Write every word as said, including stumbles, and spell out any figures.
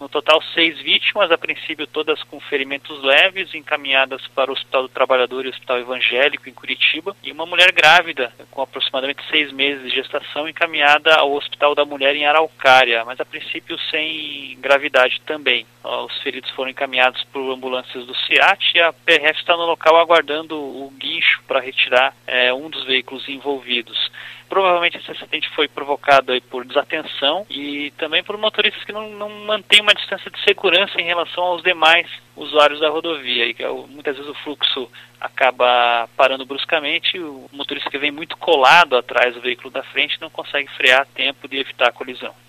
No total, seis vítimas, a princípio todas com ferimentos leves, encaminhadas para o Hospital do Trabalhador e o Hospital Evangélico, em Curitiba, e uma mulher grávida, com aproximadamente seis meses de gestação, encaminhada ao Hospital da Mulher em Araucária, mas a princípio sem gravidade também. Os feridos foram encaminhados por ambulâncias do SEAT e a P R F está no local aguardando o guincho para retirar é, um dos veículos envolvidos. Provavelmente esse acidente foi provocado aí por desatenção e também por motoristas que não, não mantêm uma distância de segurança em relação aos demais usuários da rodovia. E muitas vezes o fluxo acaba parando bruscamente, o motorista que vem muito colado atrás do veículo da frente não consegue frear a tempo de evitar a colisão.